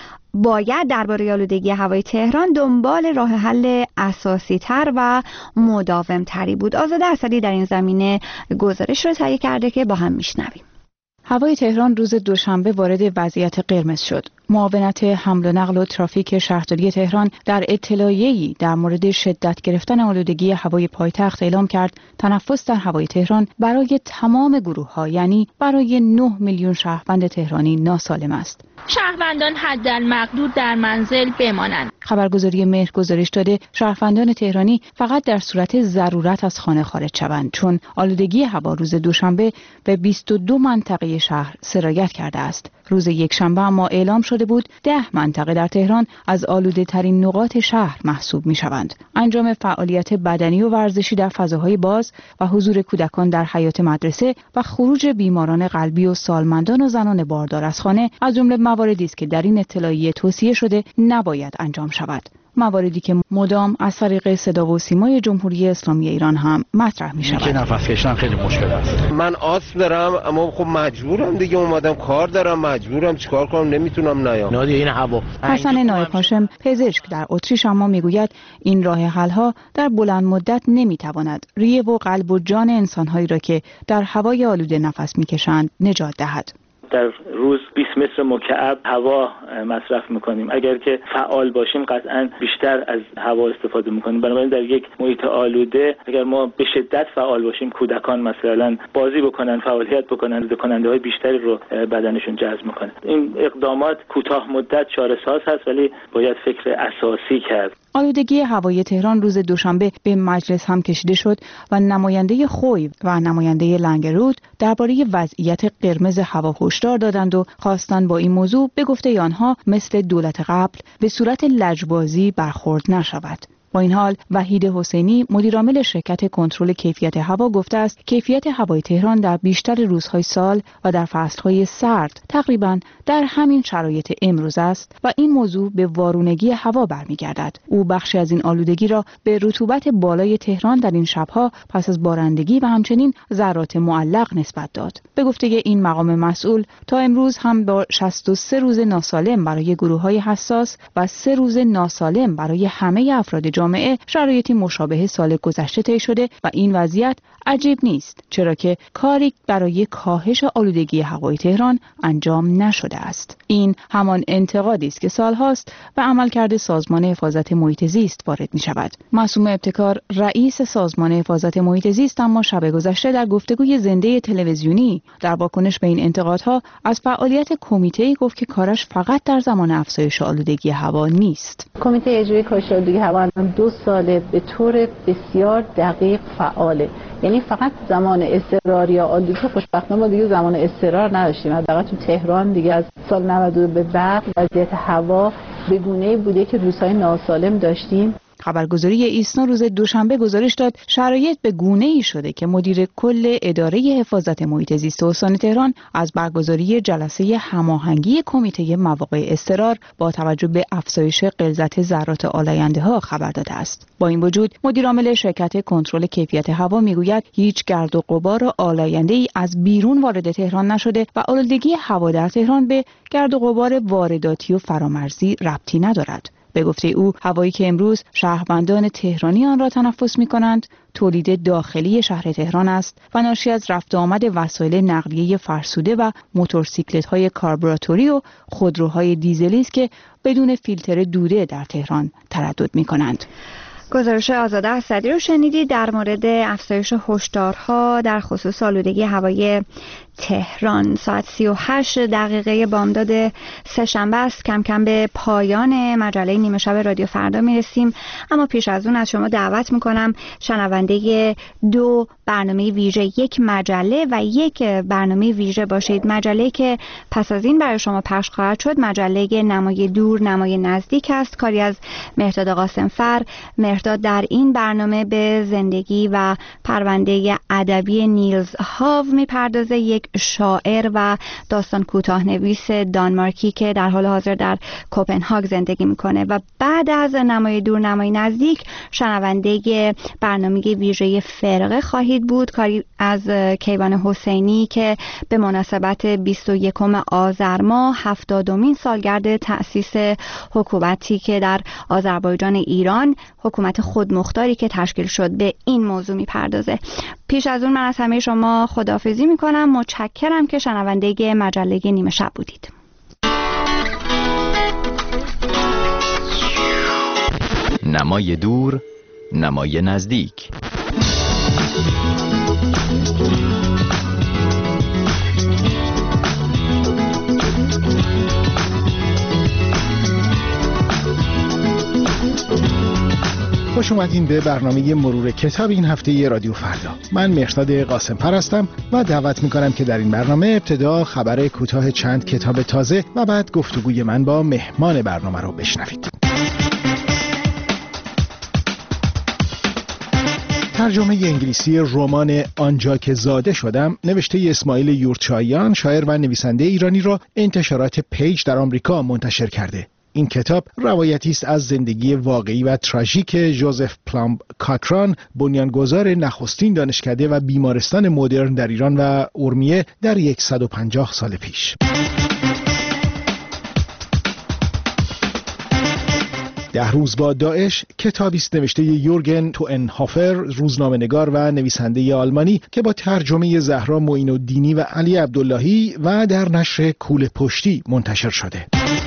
باید درباره آلودگی هوای تهران دنبال راه حل اساسی تر و مداوم تری بود. آزاده اسدی در این زمینه گزارش رو تهیه کرده که با هم میشنویم. هوای تهران روز دوشنبه وارد وضعیت قرمز شد. معاونت حمل و نقل و ترافیک شهرداری تهران در اطلاعیه‌ای در مورد شدت گرفتن آلودگی هوای پایتخت اعلام کرد تنفس در هوای تهران برای تمام گروه‌ها، یعنی برای نه میلیون شهروند تهرانی ناسالم است. شهروندان حداقل در منزل بمانند. خبرگزاری مهر گزارش داده شهروندان تهرانی فقط در صورت ضرورت از خانه خارج شوند، چون آلودگی هوا روز دوشنبه به بیست و دو منطقه شهر سرایت کرده است. روز یکشنبه اما اعلام شده بود ده منطقه در تهران از آلوده ترین نقاط شهر محسوب می شوند. انجام فعالیت بدنی و ورزشی در فضاهای باز و حضور کودکان در حیاط مدرسه و خروج بیماران قلبی و سالمندان و زنان باردار از خانه از جمله مواردی است که در این اطلاعیه توصیه شده نباید انجام شود. مواردی که مدام از طریق صدا و سیمای جمهوری اسلامی ایران هم مطرح می شود. که نفس کشیدن خیلی مشکل است. من آسم دارم اما خب مجبورم دیگه، اومدم کار دارم مجبورم، چیکار کنم، نمیتونم نیام. نادی این هوا. حسن نایب هاشم پزشک در اتریش اما میگوید این راه حل ها در بلند مدت نمیتواند ریه و قلب و جان انسان هایی را که در هوای آلوده نفس میکشند نجات دهد. در روز بیست متر مکعب هوا مصرف میکنیم. اگر که فعال باشیم قطعا بیشتر از هوا استفاده میکنیم. بنابراین در یک محیط آلوده اگر ما به شدت فعال باشیم، کودکان مثلا بازی بکنن، فعالیت بکنن، آلوده کننده های بیشتری رو بدنشون جذب میکنه. این اقدامات کوتاه مدت چاره ساز هست ولی باید فکر اساسی کرد. آلودگی هوای تهران روز دوشنبه به مجلس هم کشیده شد و نماینده خوی و نماینده لنگرود درباره وضعیت قرمز هوا هشدار دادند و خواستند با این موضوع به گفته آنها مثل دولت قبل به صورت لجبازی برخورد نشود. با این حال وحید حسینی مدیرعامل شرکت کنترل کیفیت هوا گفته است کیفیت هوای تهران در بیشتر روزهای سال و در فصلهای سرد تقریباً در همین شرایط امروز است و این موضوع به وارونگی هوا برمیگردد. او بخشی از این آلودگی را به رطوبت بالای تهران در این شبها پس از بارندگی و همچنین ذرات معلق نسبت داد. به گفته این مقام مسئول تا امروز هم با شصت و سه روز ناسالم برای گروه‌های حساس و سه روز ناسالم برای همه افراد جامعه شرایطی مشابه سال گذشته طی شده و این وضعیت عجیب نیست، چرا که کاری برای کاهش آلودگی هوای تهران انجام نشده است. این همان انتقادی است که سالهاست و عملکرد سازمان حفاظت محیط زیست وارد می شود. معصومه ابتکار رئیس سازمان حفاظت محیط زیست اما شب گذشته در گفتگوی زنده تلویزیونی در واکنش به این انتقادها از فعالیت کمیته‌ای گفت که کارش فقط در زمان افزایش آلودگی هوا نیست. کمیته اجرایی کاهش آلودگی هوا دو ساله به طور بسیار دقیق فعاله. یعنی فقط زمان اضطرار یا آلودگی، خوشبختانه ما دیگه زمان اضطرار نداشتیم. حداقل تو تهران دیگه از سال نود و دو به بعد وضعیت هوا به گونه‌ای بوده که روزهای ناسالم داشتیم. خبرگزاری ایسنا روز دوشنبه گزارش داد شرایط به گونه‌ای شده که مدیر کل اداره حفاظت محیط زیست استان تهران از برگزاری جلسه هماهنگی کمیته مواقع اضطرار با توجه به افزایش غلظت ذرات آلاینده‌ها خبر داده است. با این وجود مدیر عامل شرکت کنترل کیفیت هوا میگوید هیچ گرد و غبار آلاینده‌ای از بیرون وارد تهران نشده و آلودگی هوا در تهران به گرد و غبار وارداتی و فرامرزی ربطی ندارد. به گفته او هوایی که امروز شهروندان تهرانی آن را تنفس می‌کنند تولید داخلی شهر تهران است و ناشی از رفت آمد وسایل نقلیه فرسوده و موتورسیکلت‌های کاربراتوری و خودروهای دیزلی است که بدون فیلتر دوده در تهران تردد می‌کنند. گزارش آزاده اسدی رو شنیدید در مورد افزایش هشدارها در خصوص آلودگی هوای تهران. ساعت سی و هشت دقیقه بامداد سه‌شنبه است. کم کم به پایان مجله نیمه شب رادیو فردا میرسیم، اما پیش از اون از شما دعوت میکنم شنونده دو برنامه ویژه، یک مجله و یک برنامه ویژه باشید. مجله که پس از این برای شما پخش خواهد شد مجله نمای دور نمای نزدیک است، کاری از مهرداد قاسمفر. مهرداد در این برنامه به زندگی و پرونده ادبی نیلز هاو میپردازه، یک شاعر و داستان کوتاه نویس دانمارکی که در حال حاضر در کوپنهاگ زندگی میکنه. و بعد از نمای دور نمای نزدیک شنونده برنامه ویژه فرقه خواهید بود، کاری از کیوان حسینی که به مناسبت بیست و یکم آذر ماه هفتادمین سالگرد تأسیس حکومتی که در آذربایجان ایران، حکومت خودمختاری که تشکیل شد، به این موضوع میپردازه. پیش از اون من از همه شما خداحافظی میکنم. متشکرم که شنونده مجله نیمه شب بودید. نمای دور نمای نزدیک. خوش اومدین به برنامه مرور کتاب این هفته رادیو فردا. من مهرداد قاسمپر هستم و دعوت میکنم که در این برنامه ابتدا خبر کوتاه چند کتاب تازه و بعد گفتگوی من با مهمان برنامه رو بشنوید. ترجمه انگلیسی رمان آنجا که زاده شدم نوشته اسماعیل یورچاییان، شاعر و نویسنده ایرانی را انتشارات پیج در آمریکا منتشر کرده. این کتاب روایتی است از زندگی واقعی و تراژیک ژوزف پلامب کاکران، بنیانگذار نخستین دانشکده و بیمارستان مدرن در ایران و ارمیه در صد و پنجاه سال پیش. ده روز با داعش کتابی است نوشته یورگن توئنهافر، روزنامه‌نگار و نویسنده آلمانی که با ترجمه زهرا معین‌الدینی و علی عبداللهی و در نشر کوله پشتی منتشر شده.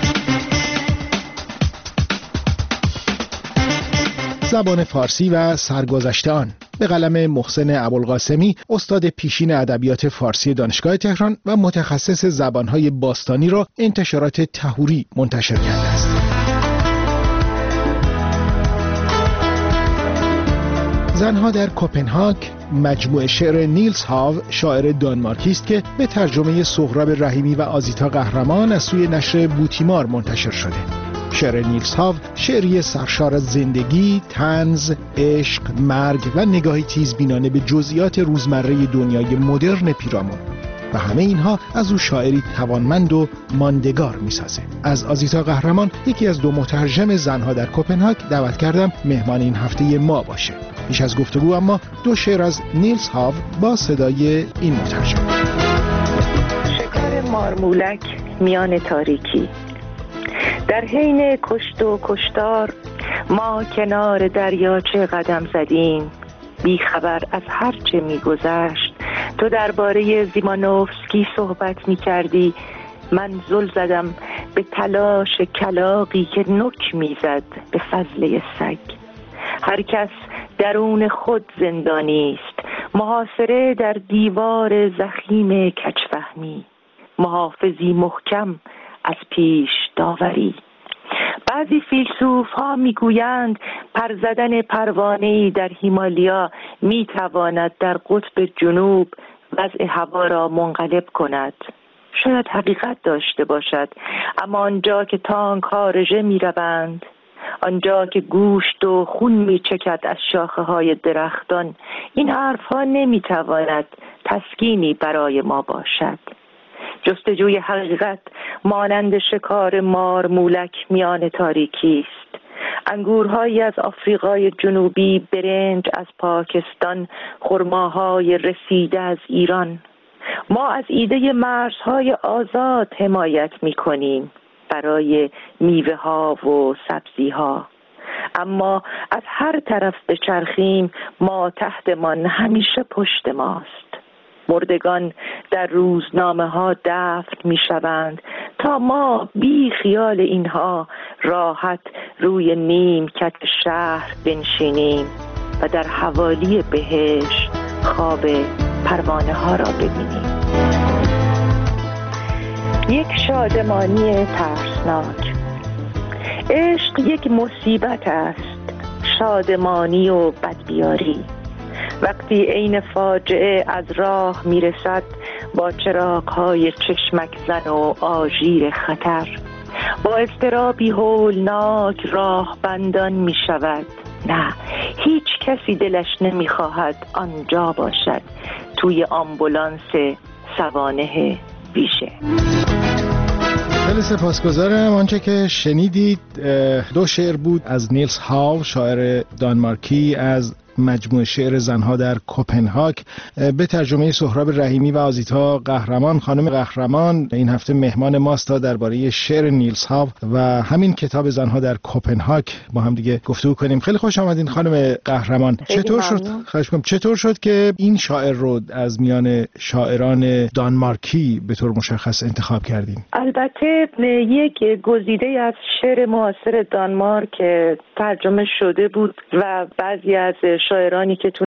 زبان فارسی و سرگذشته آن به قلم محسن ابوالقاسمی، استاد پیشین ادبیات فارسی دانشگاه تهران و متخصص زبانهای باستانی را انتشارات طهوری منتشر کرده است. زنها در کوپنهاگ مجموعه شعر نیلز هاو، شاعر دانمارکی است که به ترجمه سهراب رحیمی و آزیتا قهرمان از سوی نشر بوتیمار منتشر شده. شعر نیلز هاو شعری سرشار از زندگی، طنز، عشق، مرگ و نگاهی تیزبینانه به جزئیات روزمره دنیای مدرن پیرامون و همه اینها از او شاعری توانمند و ماندگار می‌سازه. از آزیتا قهرمان، یکی از دو مترجم زنها در کوپنهاگ، دعوت کردم مهمان این هفته ما باشه. پیش از گفتگو اما دو شعر از نیلز هاو با صدای این مترجم. شکار مارمولک میان تاریکی. در حین کشت و کشتار ما کنار دریاچه قدم زدیم، بی خبر از هر چه می گذشت. تو درباره زیمانوفسکی صحبت می کردی، من زل زدم به تلاش کلاغی که نک می زد به فضله سگ. هر کس درون خود زندانی است، محاصره در دیوار زخیم کجفهمی، محافظی محکم از پیش داوری. بعضی فیلسوف ها می گویند پر زدن پروانه‌ای در هیمالیا می تواند در قطب جنوب وضع هوا را منقلب کند. شاید حقیقت داشته باشد، اما آنجا که تانک ها رژه می روند، آنجا که گوشت و خون می چکد از شاخه های درختان، این حرف ها نمی تواند تسکینی برای ما باشد. جستجوی حقیقت مانند شکار مارمولک میان تاریکی است. انگورهایی از آفریقای جنوبی، برنج از پاکستان، خرماهای رسیده از ایران. ما از ایده مرزهای آزاد حمایت می کنیم. برای میوه ها و سبزی ها. اما از هر طرف بچرخیم ما تحتمان همیشه پشت ماست. مردگان در روزنامه ها دفن می شوند تا ما بی خیال اینها راحت روی نیمکت شهر بنشینیم و در حوالی بهشت خواب پروانه ها را ببینیم. یک شادمانی ترسناک. عشق یک مصیبت است، شادمانی و بدبیاری. وقتی عین فاجعه از راه میرسد با چراغ‌های چشمک زن و آژیر خطر، با اضطرابی هولناک راه بندان می شود. نه، هیچ کسی دلش نمیخواهد آنجا باشد، توی آمبولانس سوانح ویژه. خیلی سپاسگزارم. آنچه که شنیدید دو شعر بود از نیلس هاو، شاعر دانمارکی، از مجموعه شعر زنها در کوپنهاگ به ترجمه سهراب رحیمی و آزیتا قهرمان. خانم قهرمان این هفته مهمان ماست تا درباره شعر نیلس هاو و همین کتاب زنها در کوپنهاگ با هم دیگه گفتگو کنیم. خیلی خوش آمدین خانم قهرمان. چطور شد خواهش می‌کنم چطور شد که این شاعر رو از میان شاعران دانمارکی به طور مشخص انتخاب کردین؟ البته یک گزیده از شعر معاصر دانمارک ترجمه شده بود و بعضی از شاعرانی که تو